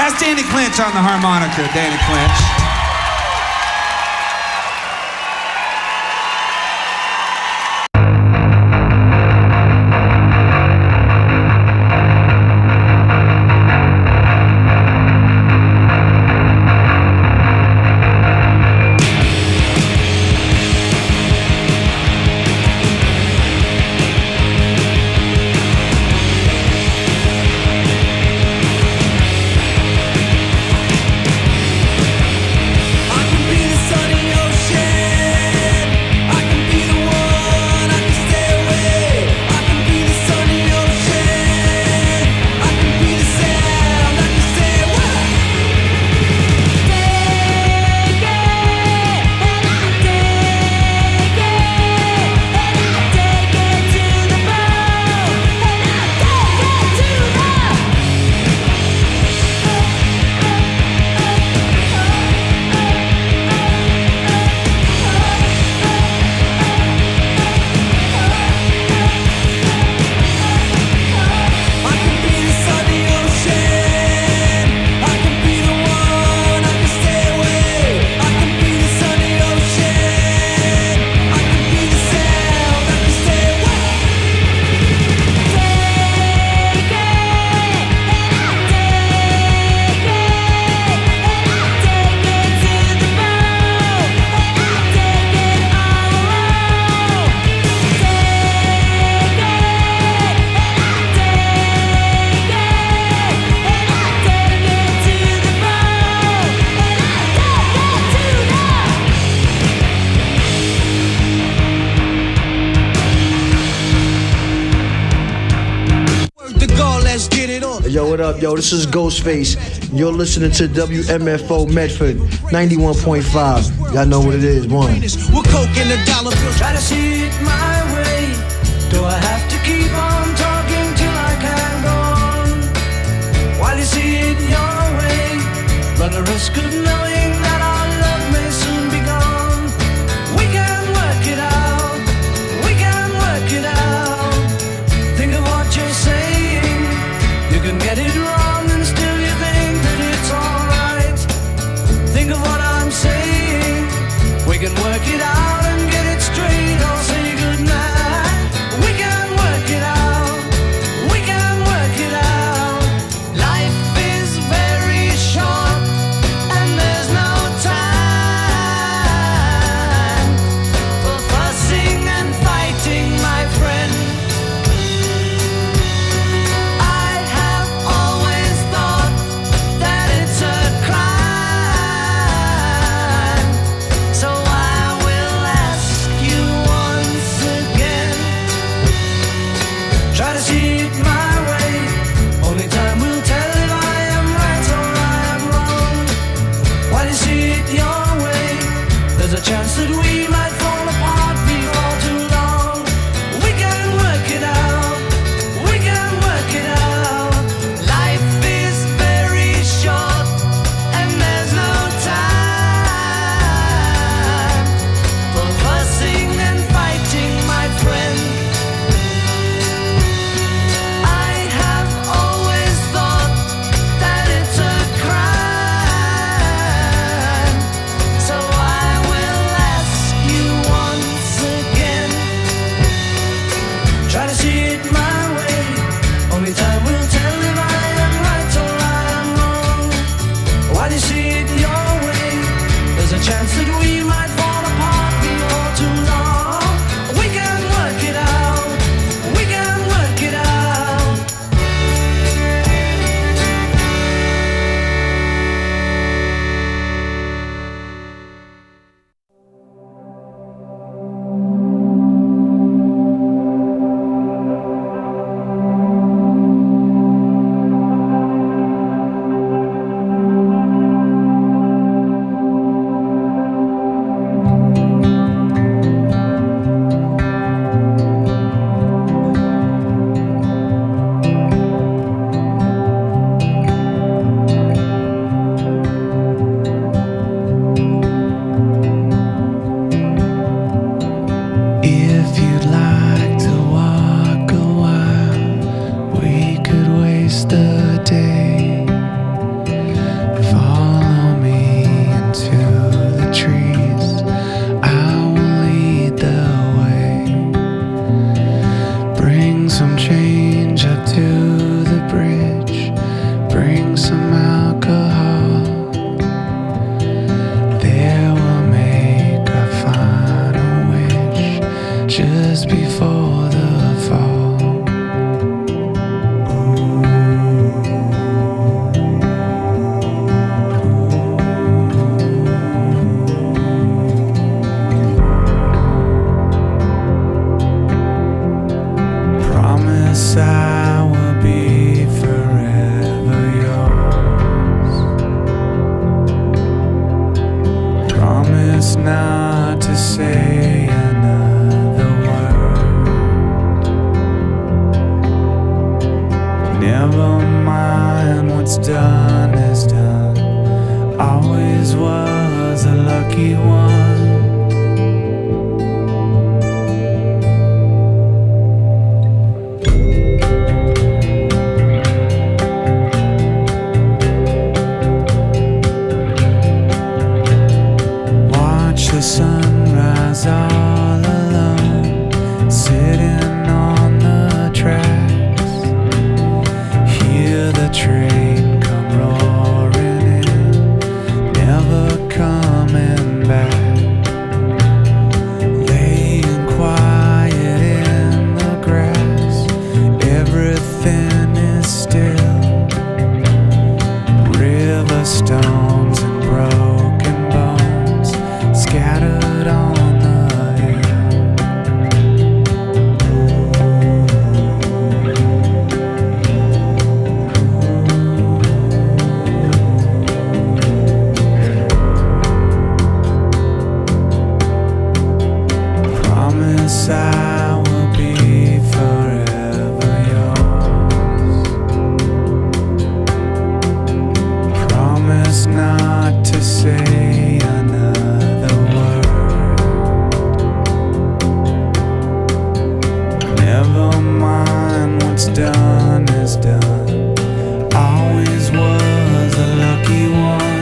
That's Danny Clinch on the harmonica, Danny Clinch. Yo, what up, yo? This is Ghostface. You're listening to WMFO Medford 91.5. Y'all know what it is, one. We're coking the dollar bill. Try to see it my way. Do I have to keep on talking till I can go on? While you see it your way, run the risk of knowing that our love may soon be gone. We can work it out. We can work it out. Think of what you're saying. You can get it wrong and still you think that it's alright. Think of what I'm saying. We can work it out and get it straight or say goodnight. We can work it out. We can work it out. Life is very short and there's no time for fussing and fighting, my friend. Try to see it my way. Only time will tell if I am right or I am wrong. While you see it your way, there's a chance that we might fall apart before too long. We can work it out. We can work it out. Life is very short and there's no time for fussing and fighting, my friend. Try to see it my way. Only time will tell if I am right or I am wrong. While you see it your way, there's a chance that we might fall apart before too long. We can work it out. We can work it out. Never mind, what's done is done. Always was a lucky one. Watch the sunrise all alone, sitting on the tracks. Hear the train come roaring in, never coming back. Laying quiet in the grass, everything is still. River stones and broken bones scattered on the hill. Promise I will be forever yours. Promise not to say another word. Never mind, what's done is done. Always was a lucky one.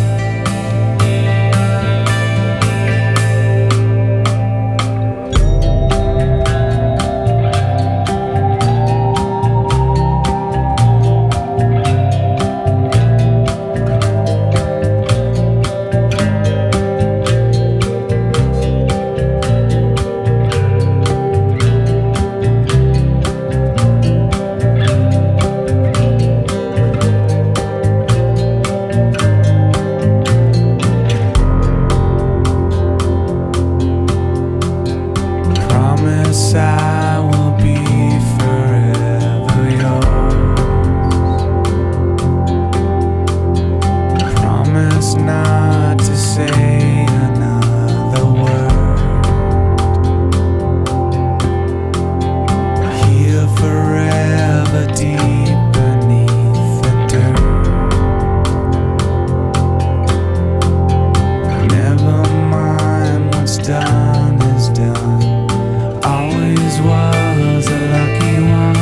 Promise I will be forever yours. Promise not to say another word. Here forever deep beneath the dirt. Never mind, what's done is done. Always was a lucky one.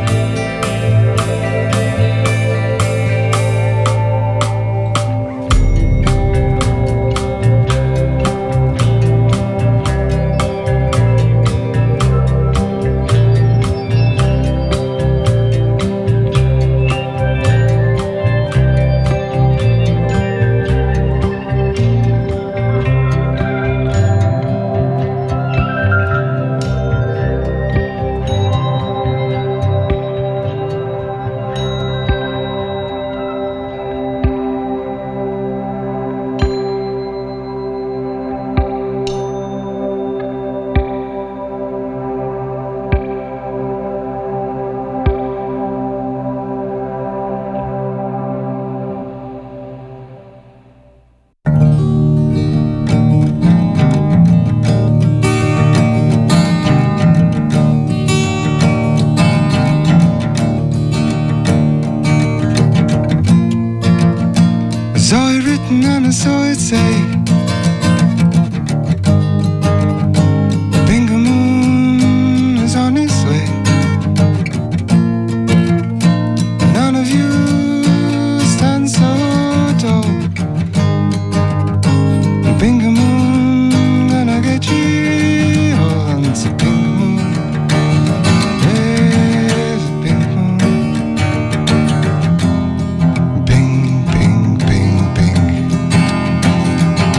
I saw it written and I saw it say, Bingo Moon is on its way. None of you stand so tall. Bingo Moon gonna get you all onto Bingo Moon. There's a Bingo Moon. Bing, bing, bing, bing.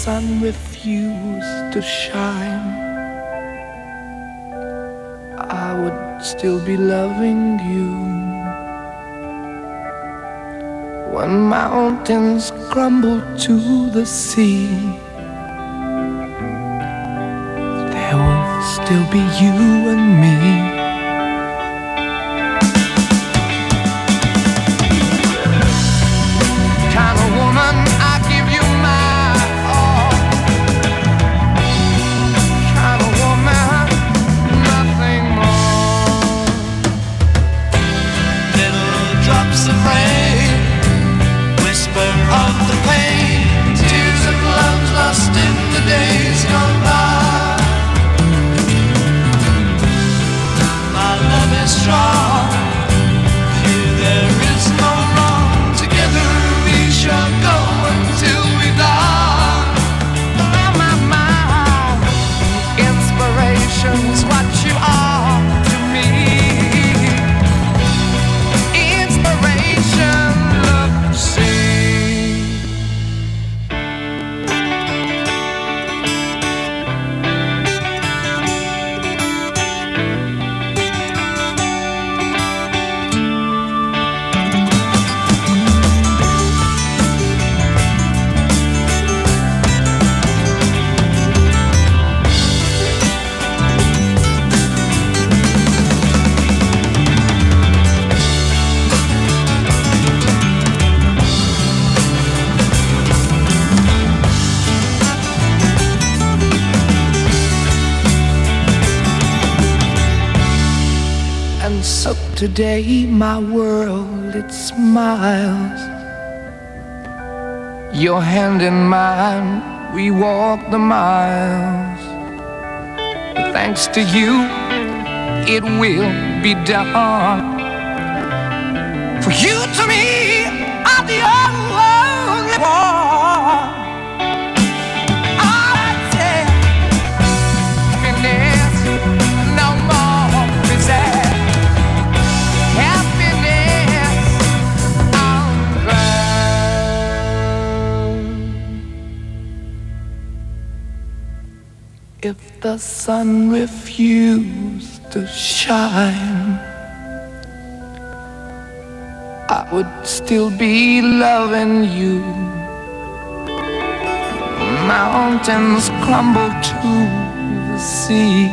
sun refused to shine, I would still be loving you. When mountains crumble to the sea, there will still be you and me. Kind of woman, I give you my all. Kind of woman, nothing more. Little drops of rain, whisper of the pain, tears of love lost in the days gone by. My love is strong, here there is no wrong. Together we shall go until we die. My inspiration's what you are to me. Inspiration, look, see. And so today my world, it smiles. Your hand in mine, we walk the miles. But thanks to you, it will be done. For you to me are the only one. I say, happiness, no more resent. Happiness on ground. If the sun refused to shine, I would still be loving you. Mountains crumble to the sea,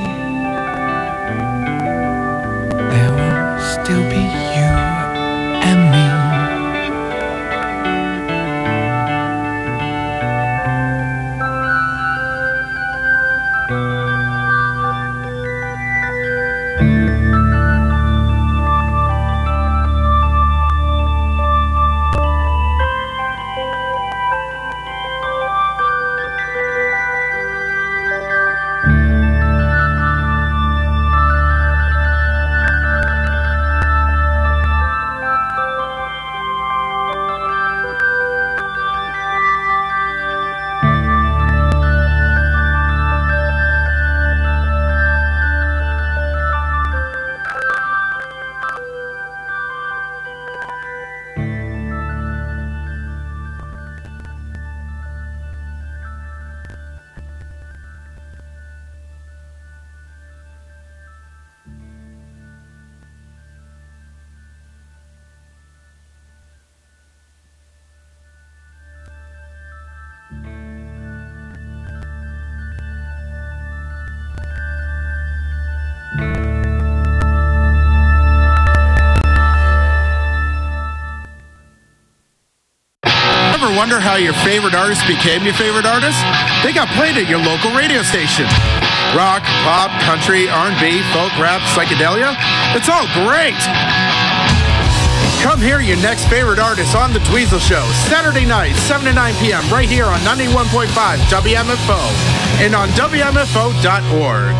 there will still be you and me. Ever wonder how your favorite artist became your favorite artist? They got played at your local radio station. Rock, pop, country, R&B, folk, rap, psychedelia. It's all great. Come hear your next favorite artist on The Dweezil Show, Saturday night, 7 to 9 p.m. right here on 91.5 WMFO and on WMFO.org.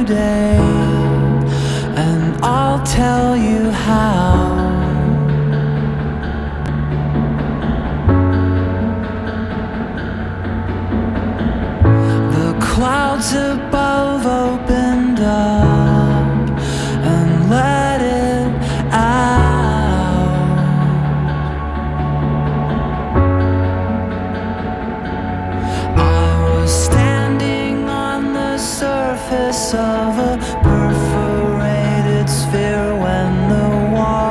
today, and I'll tell you how. The clouds above opened up and let it out. I was standing on the surface of a perforated sphere when the water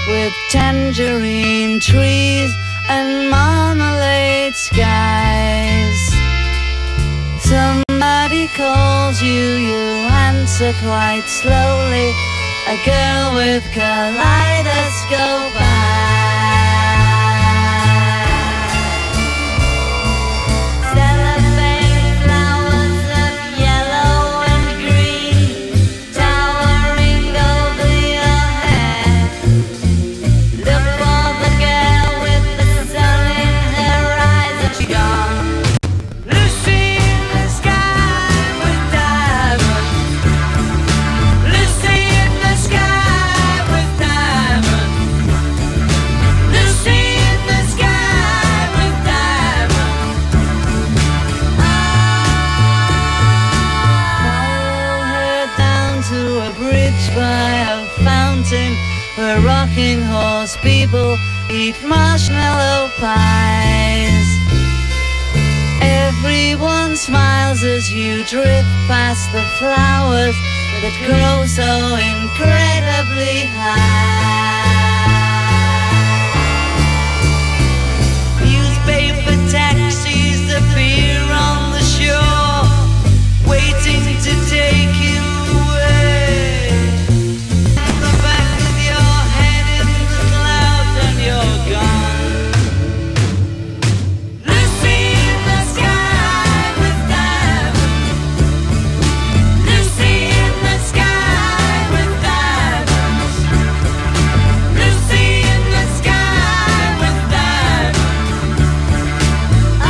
with tangerine trees and marmalade skies. Somebody calls you, you answer quite slowly. A girl with kaleidoscope cellophane flowers of yellow and green towering over your head. Look for the girl with the sun in her eyes and she's gone. Lucy in the sky with diamonds. Lucy in the sky with diamonds. Lucy in the sky with diamonds. Follow her down to a bridge by a fountain where rocking horse people eat marshmallow pies. Everyone smiles as you drift past the flowers that grow so incredibly high. Newspaper taxis appear on the shore, waiting to take you away. In the back of your head in the clouds and you're gone. Lucy in the sky with diamonds. Lucy in the sky with diamonds. Lucy in the sky with diamonds.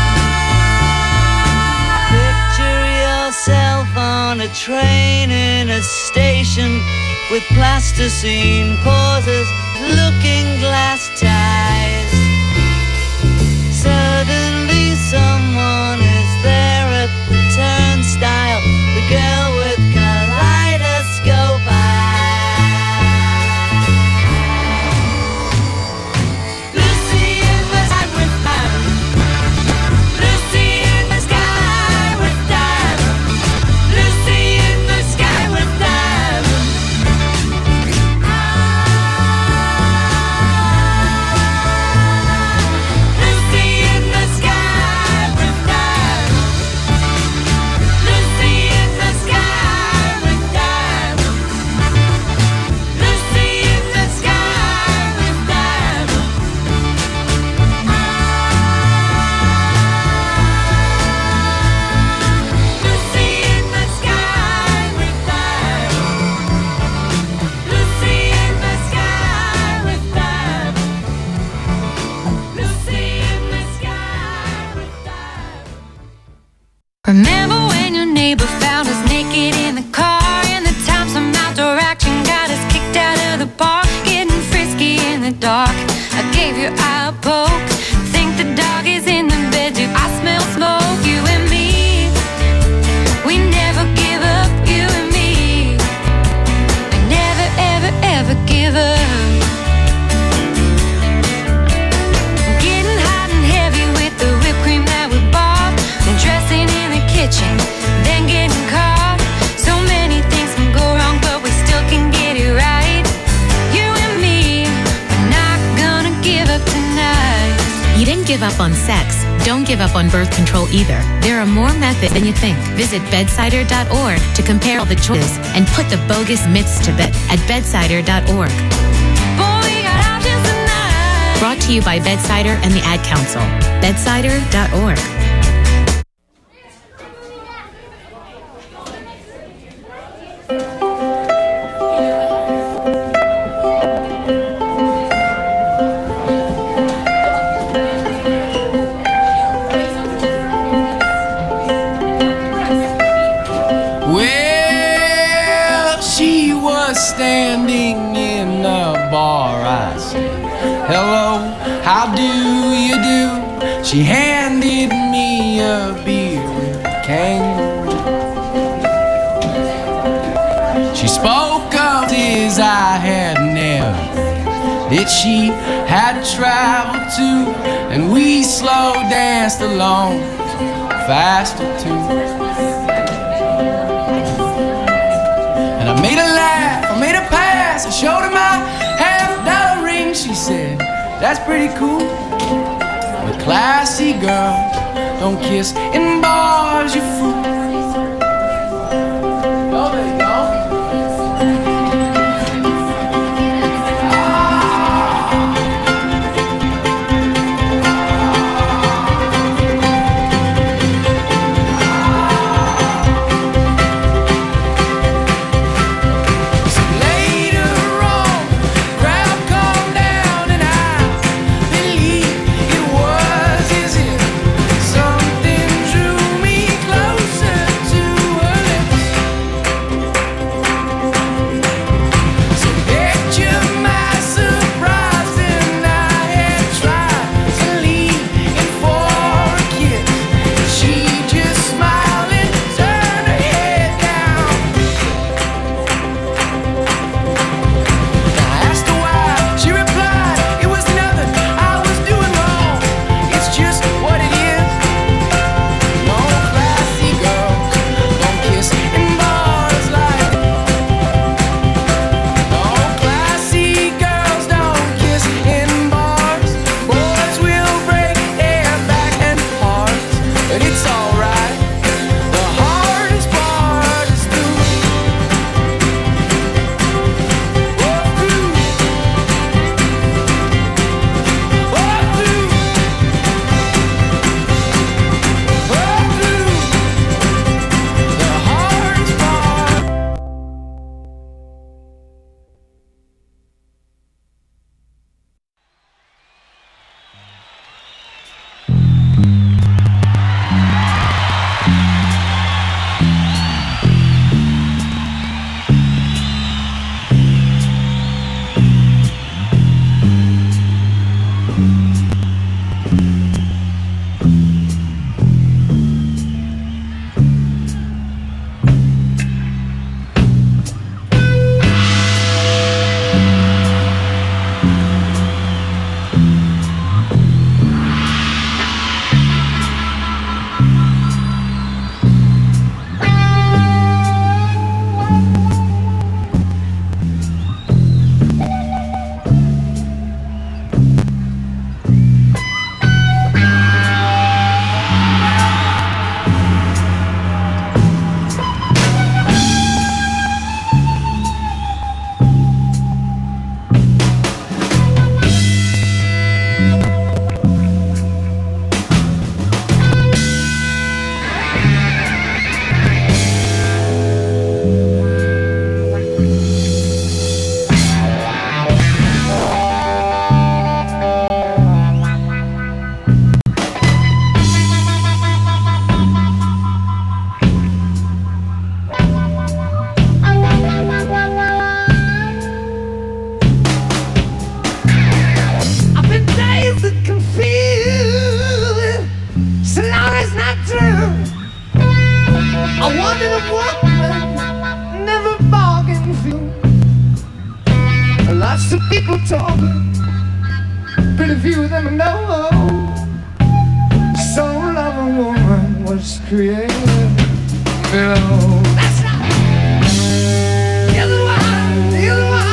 Picture yourself on a train in a station with plasticine pauses, looking glass ties. Suddenly someone is there at the turnstile, the girl with kaleidoscope eyes. Lucy in the sky with diamonds. Lucy in the sky with diamonds. Lucy in the sky with diamonds. Lucy in the sky with diamonds. Lucy in the sky with diamonds. Lucy in the sky with diamonds. Lucy in the sky with diamonds. Lucy in the sky with diamonds. Lucy in the sky with diamonds. Remember when your neighbor found us naked in the car, and the time some outdoor action got us kicked out of the park, getting frisky in the dark. I gave your eye a poke. Think the dog is in the bed too. I smell smoke. You and me, we never give up. You and me, we never ever ever give up. Getting hot and heavy with the whipped cream that we bought, and dressing in the kitchen, then getting caught. So many things can go wrong, but we still can get it right. You and me, we're not gonna give up tonight. You didn't give up on sex. Don't give up on birth control either. There are more methods than you think. Visit bedsider.org to compare all the choices and put the bogus myths to bed at bedsider.org. Boy, we got options tonight. Brought to you by Bedsider and the Ad Council. Bedsider.org. Well, she was standing in the bar. I said, hello, how do you do? She handed me a beer can. She spoke of his I had never that she had traveled to, and we slow danced along faster too. And I made her laugh, I made her pass, I showed her my $50 That's pretty cool. But classy girls don't kiss in bars, you fool. Oh, there you go. Lots of people talking, pretty few of them know. Soul of a woman was created below. That's right. The other one, the other one.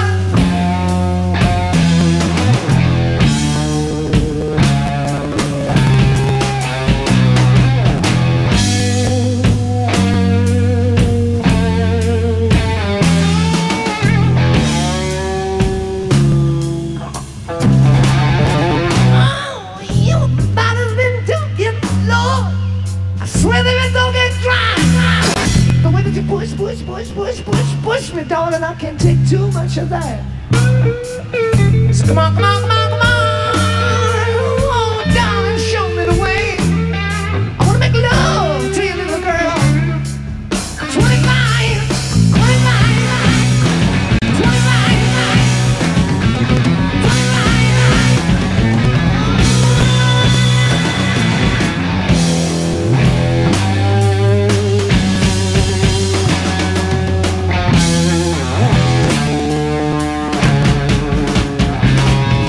Push me, darling, I can't take too much of that. So come on, come on, come on, come on. Oh, darling, show me the way. I wanna make love to you, little girl. 25, 25, 25.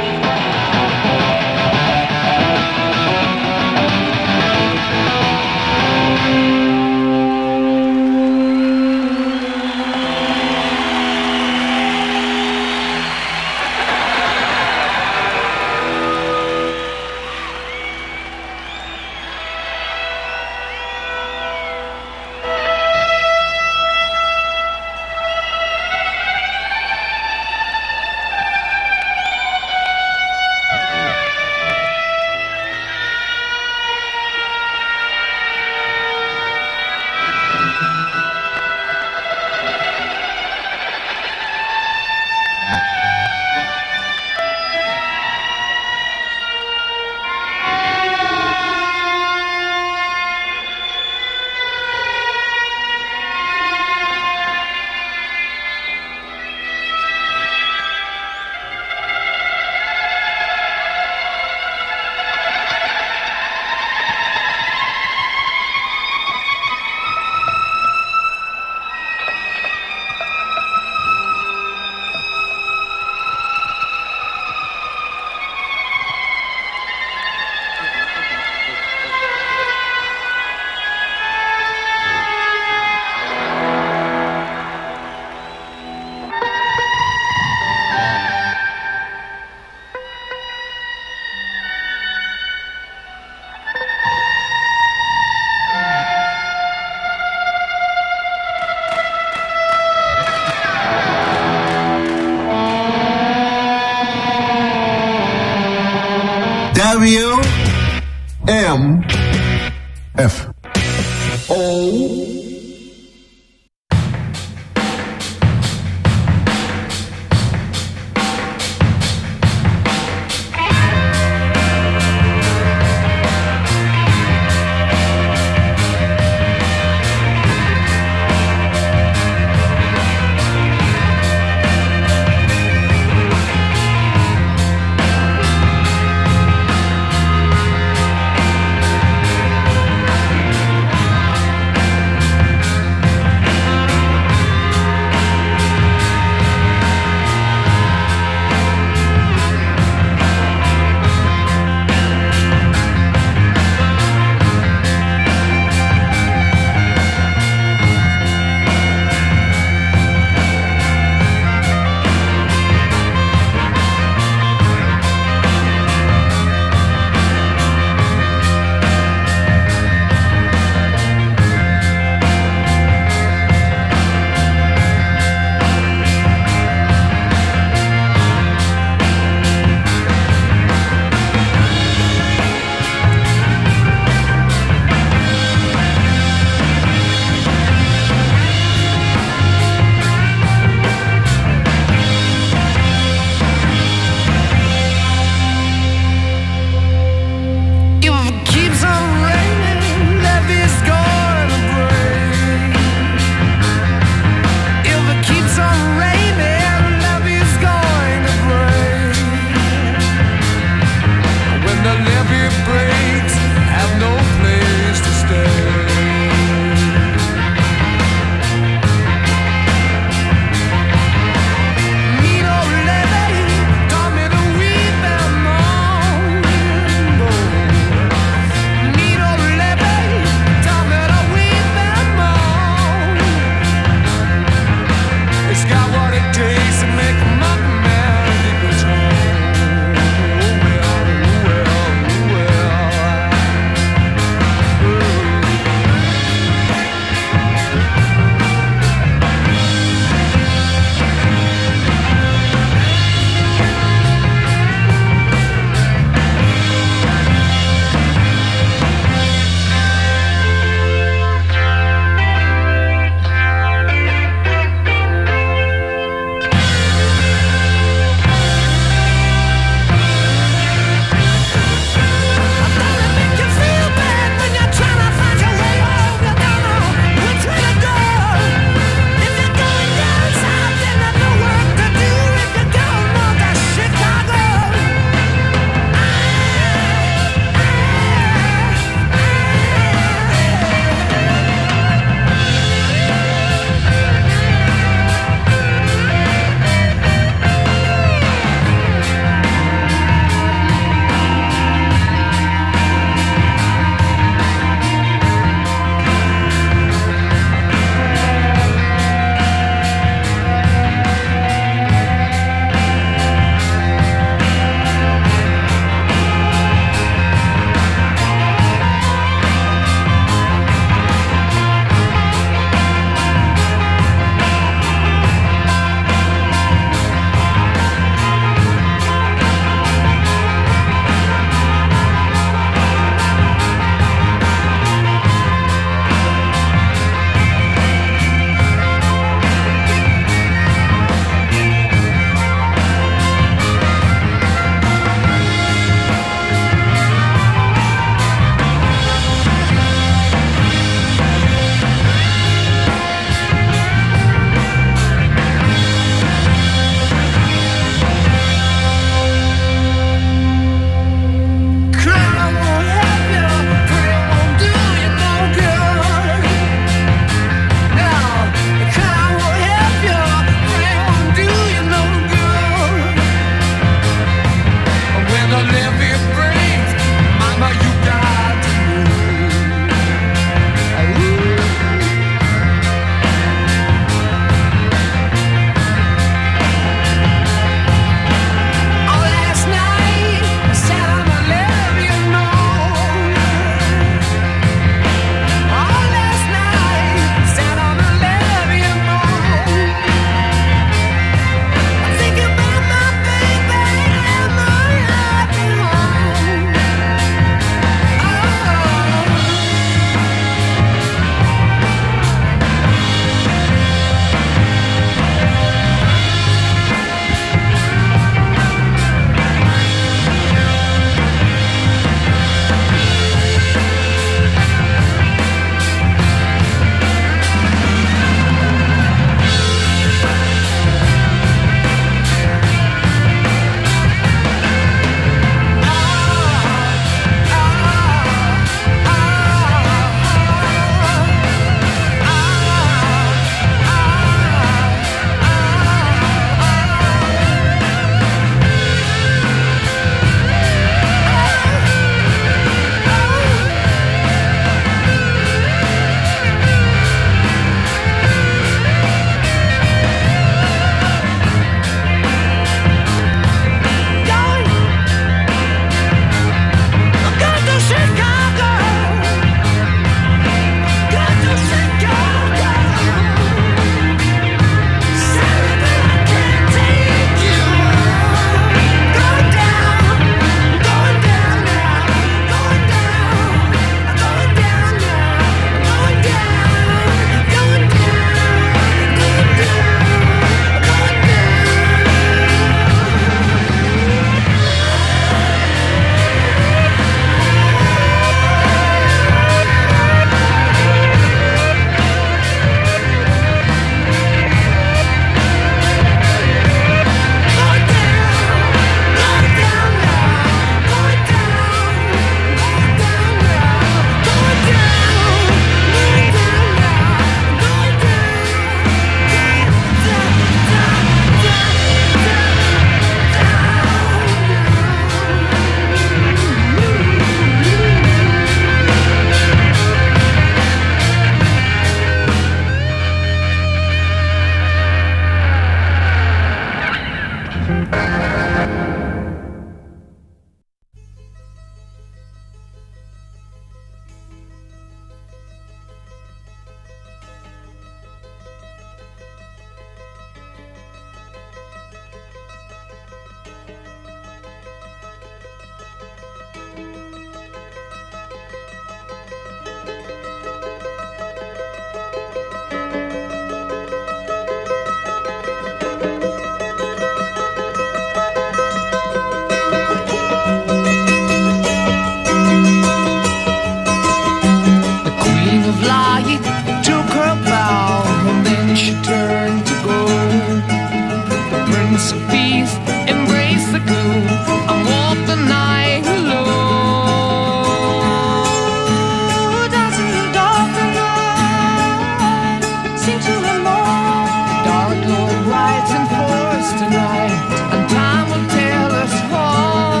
sing to the morn. Dark Lord rides in force tonight, and time will tell us all.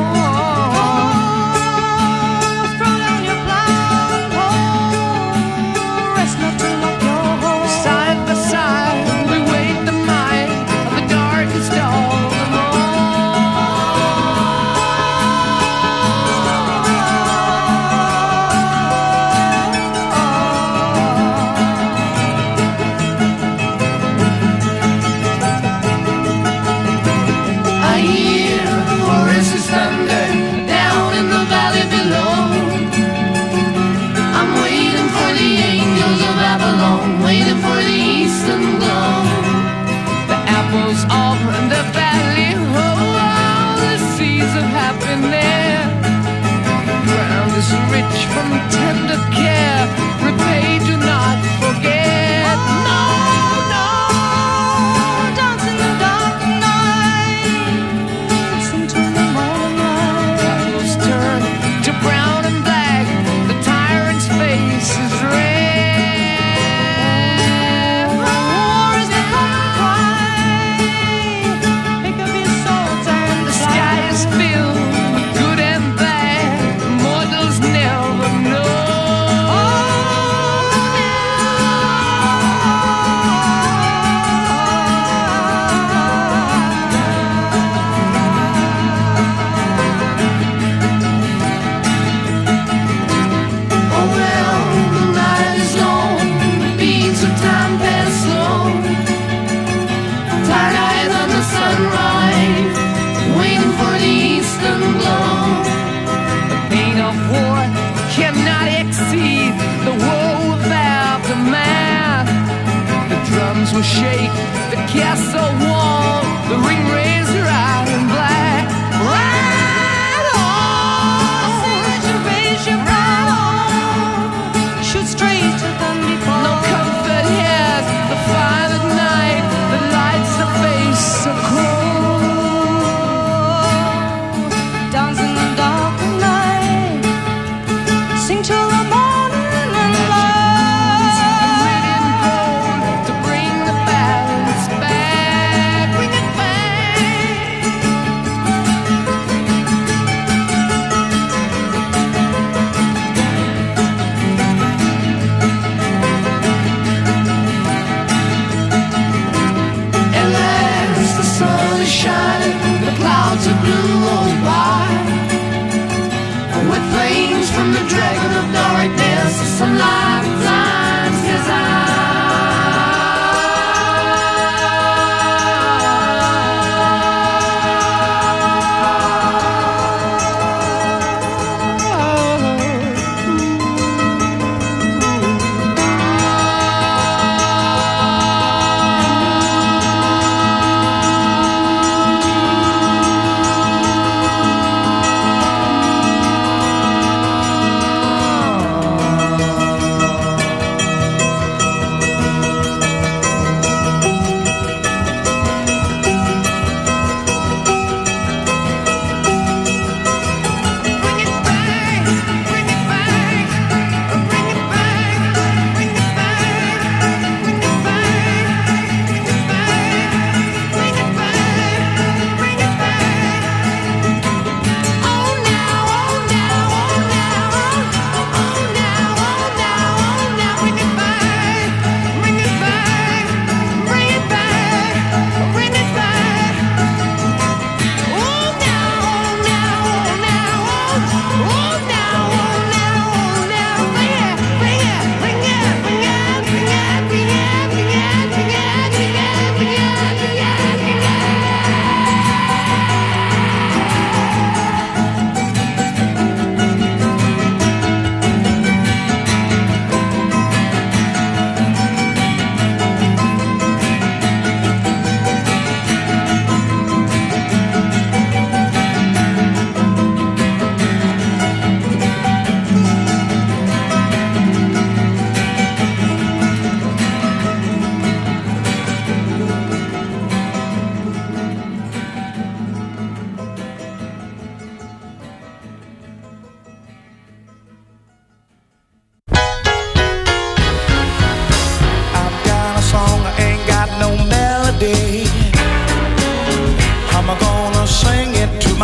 Throw down your blindfold, rest not to lock your hole. Side by side, we wait the might of the darkest of them all. I hear Horus's thunder down in the valley below. I'm waiting for the angels of Babylon, waiting for the eastern glow. The apples of the valley, oh, all the seeds of happiness. Ground is rich from tender care, repay, do not forget. No, no. Dance in the dark night, sing to the morning light. Apples turn to brown and black, the tyrant's face is red. War is the common cry. Pick up your swords and The sky is filled with good and bad, mortals never know. Oh well, the night is long, the beats of time pass slow. Tired eyes on the sunrise, waiting for the eastern glow. The pain of war cannot exceed the woe of aftermath. The drums will shake, the castle wall, the ring razor iron black. Ride on! raise your right on, shoot straight to Dundee Fall. No comfort here, the fire at night, the lights the face so cold. Dance in the dark night, sing till the morning and light. Red and gold to bring the balance back, bring it back.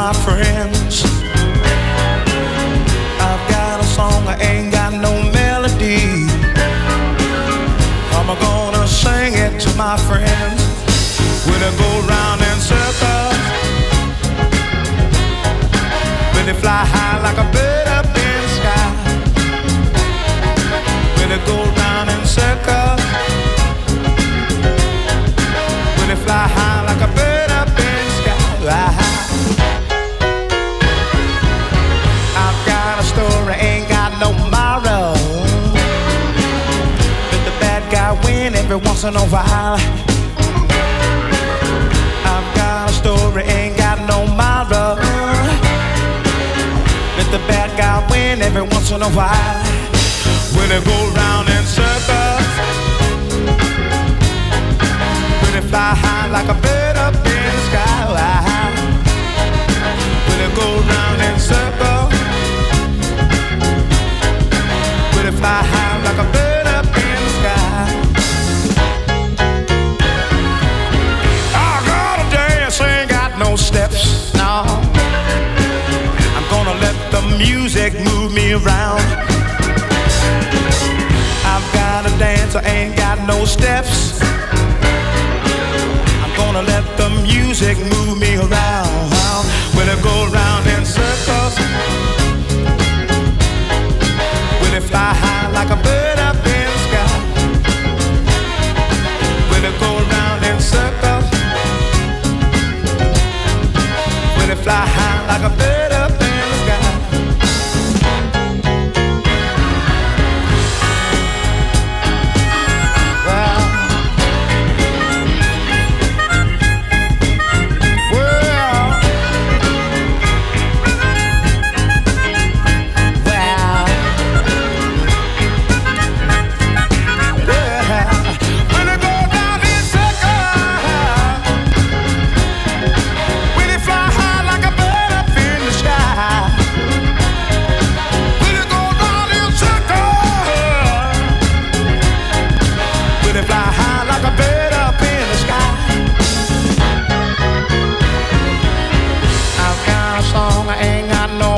my friends. I've got a song, I ain't got no melody. I'm gonna sing it to my friends. When I go round in circles, when they fly high like a bird up in the sky. When I go round in circles, when they fly high like a bird up in the sky. I've got a story, ain't got no tomorrow. Let the bad guy win every once in a while. I've got a story, ain't got no tomorrow. Let the bad guy win every once in a while. When they go round in circles, when they fly high like a bird up in the sky. When they go round in circles, when they fly high like a bird up in the sky. I gotta dance, ain't got no steps, no. I'm gonna let the music move me around. I've got to dance, I ain't got no steps. I'm gonna let the music move me around.